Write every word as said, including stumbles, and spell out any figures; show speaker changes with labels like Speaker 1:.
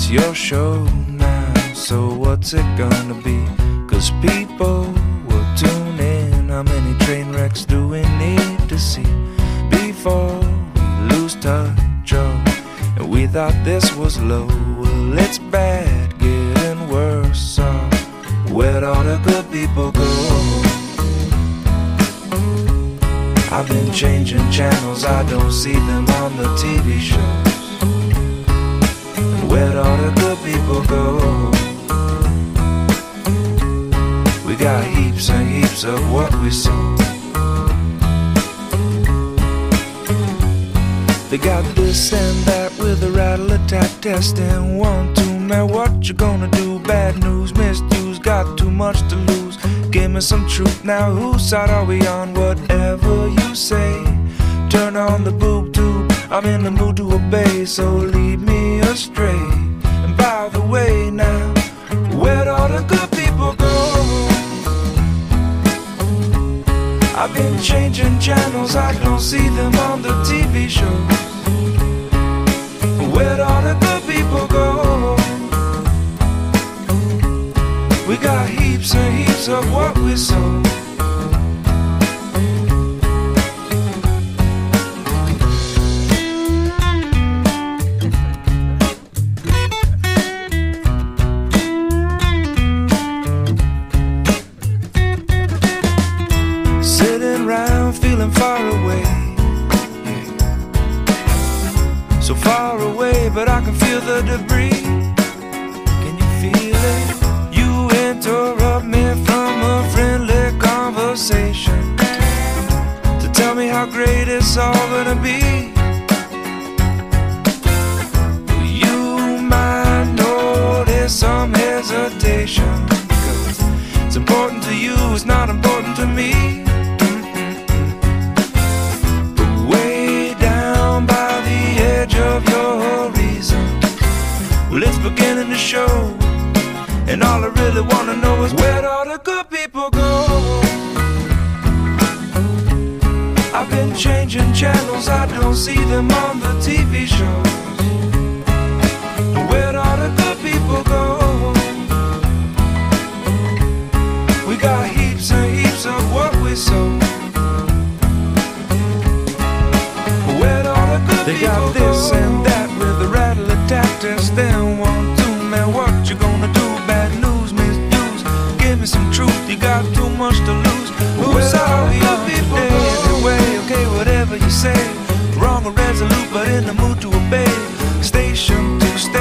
Speaker 1: It's your show now, so what's it gonna be? Cause people will tune in. How many train wrecks do we need to see before we lose touch? Oh, and we thought this was low. Well, it's bad, getting worse. So where'd all the good people go? I've been changing channels, I don't see them on the T V shows. Where'd all the good people go? We got heaps and heaps of what we sow. They got this and that with a rattle attack testing. One, two, man, what you gonna do? Bad news, misuse, got too much to lose. Give me some truth now, whose side are we on? Whatever you say, turn on the boob tube. I'm in the mood to obey, so lead me astray. And by the way now, where'd all the good people go? I've been changing channels, I don't see them on the T V shows. Where'd all the good people go? We got heaps and heaps of what we sow. Sitting around feeling far away, yeah. So far away, but I can feel the debris. Can you feel it? You interrupt me from a friendly conversation to tell me how great it's all gonna be. You might notice some hesitation, 'cause it's important to you, it's not important to me. But way down by the edge of your reason, well, it's beginning to show. And all I really wanna know is where'd all the good people go? I've been changing channels, I don't see them on the T V shows. Where'd all the good people go? We got heaps and heaps of what we sow. Where'd all the good they people go? They got this and that with the rattle attack test. Then one, two, man, what you gonna do? Bad news, misuse, give me some truth, you got too much to lose. Who's all the good people go? Anyway, okay, whatever you say, wrong or resolute, but in the mood to obey. Station to station.